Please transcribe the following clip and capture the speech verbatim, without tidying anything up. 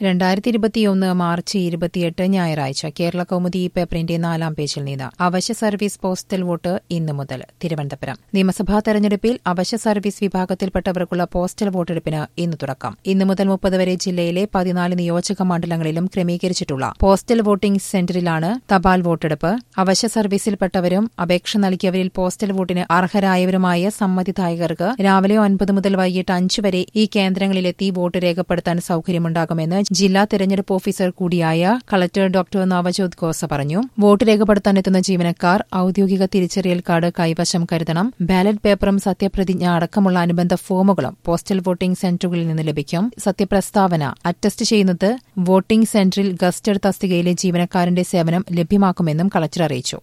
രണ്ടായിരത്തി ഇരുപത്തിയൊന്ന് മാർച്ച് ഇരുപത്തിയെട്ട് ഞായറാഴ്ച കേരള കൗമുദി പേപ്പറിന്റെ നാലാം പേജിൽ നിന്ന് അവശ്യ സർവീസ് പോസ്റ്റൽ വോട്ട് ഇന്നു മുതൽ തിരുവനന്തപുരം നിയമസഭാ തെരഞ്ഞെടുപ്പിൽ അവശ്യ സർവീസ് വിഭാഗത്തിൽപ്പെട്ടവർക്കുള്ള പോസ്റ്റൽ വോട്ടെടുപ്പിന് ഇന്ന് തുടക്കം ഇന്നു മുതൽ മുപ്പത് വരെ ജില്ലയിലെ പതിനാല് നിയോജക മണ്ഡലങ്ങളിലും ക്രമീകരിച്ചിട്ടുള്ള പോസ്റ്റൽ വോട്ടിംഗ് സെന്ററിലാണ് തപാൽ വോട്ടെടുപ്പ്. അവശ്യ സർവീസിൽപ്പെട്ടവരും അപേക്ഷ നൽകിയവരിൽ പോസ്റ്റൽ വോട്ടിന് അർഹരായവരുമായ സമ്മതിദായകർക്ക് രാവിലെ ഒൻപത് മുതൽ വൈകിട്ട് അഞ്ച് വരെ ഈ കേന്ദ്രങ്ങളിലെത്തി വോട്ട് രേഖപ്പെടുത്താൻ സൌകര്യമുണ്ടാകുമെന്ന് ജില്ലാ തെരഞ്ഞെടുപ്പ് ഓഫീസർ കൂടിയായ കളക്ടർ ഡോക്ടർ നവജോത് ഖോസ പറഞ്ഞു. വോട്ട് രേഖപ്പെടുത്താനെത്തുന്ന ജീവനക്കാർ ഔദ്യോഗിക തിരിച്ചറിയൽ കാർഡ് കൈവശം കരുതണം. ബാലറ്റ് പേപ്പറും സത്യപ്രതിജ്ഞ അടക്കമുള്ള അനുബന്ധ ഫോമുകളും പോസ്റ്റൽ വോട്ടിംഗ് സെന്ററുകളിൽ നിന്ന് ലഭിക്കും. സത്യപ്രസ്താവന അറ്റസ്റ്റ് ചെയ്യുന്നത് വോട്ടിംഗ് സെന്ററിൽ ഗസ്റ്റഡ് തസ്തികയിലെ ജീവനക്കാരന്റെ സേവനം ലഭ്യമാക്കുമെന്നും കളക്ടർ അറിയിച്ചു.